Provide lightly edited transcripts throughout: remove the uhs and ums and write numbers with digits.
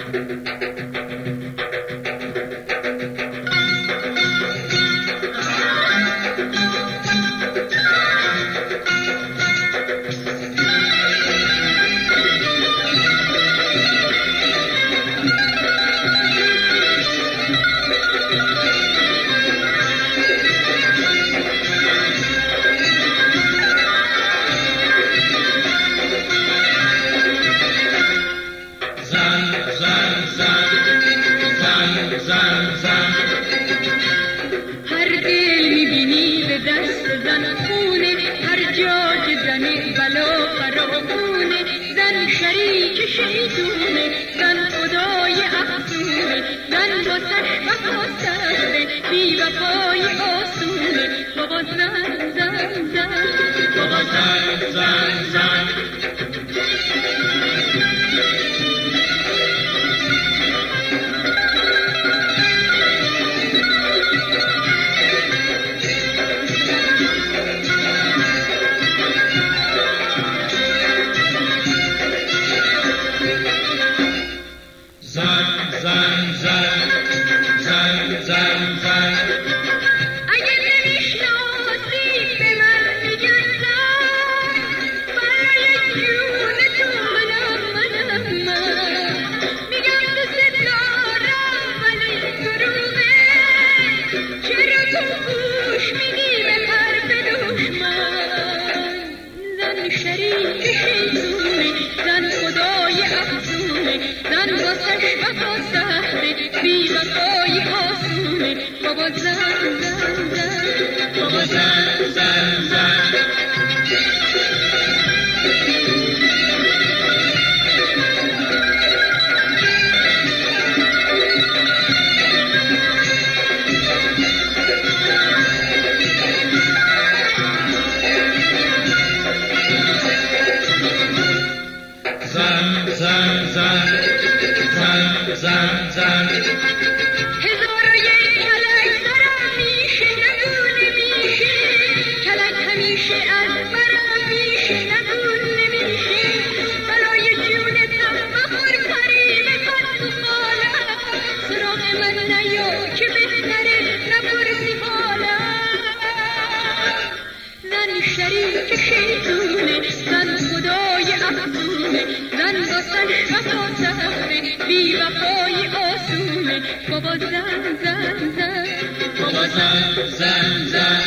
هر دل میبینی به دست زن خونه، هر جا که زنی بلا فراخونه. زن شریک شیطونه، زن خدای افزونه، زن واسش وفا سخته، بی وفای آسونه. بابا زن زن زن، بابا زن زن زن. بابا زن زن زن، بابا زن زن زن. زن زن زن زن زن زن. هزار و یک کلک برام میشه نگونه میشه، کلک همیشه از برام میشه نگونه میشه. برای جونتم بخور کاری بکن تو خالم، سراغ من نیا که بهتره نپرسی حالم. زن شریک شیطونه، زن خدای افزونه، زن واسش وفا سخته، بی وفای آسونه. بابا زن زن زن، بابا زن زن زن.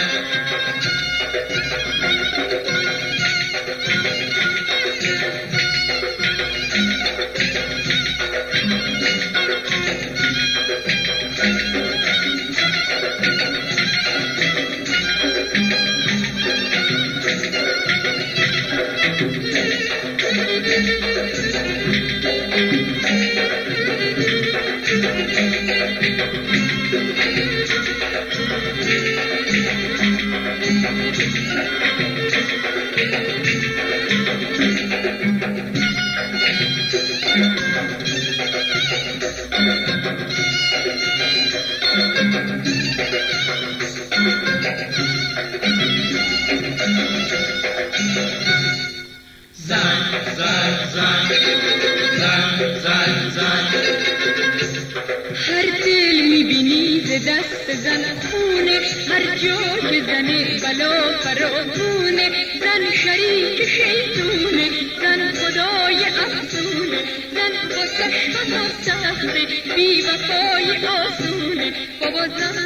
هر دل میبینی به دست زن خونه، هر جا که زنه بلا فراخونه. زن شریک شیطونه، زن خدای افزونه، زن واسش وفا سخته، بی وفای آسونه. بابا زن